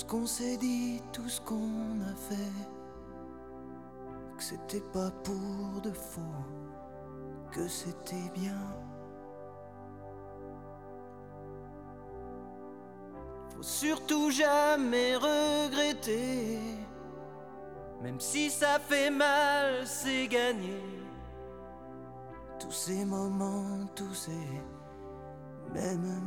qu'on s'est dit, tout ce qu'on a fait, que c'était pas pour de faux, que c'était bien. Faut surtout jamais regretter, même si ça fait mal, c'est gagné. Tous ces moments, tous ces mêmes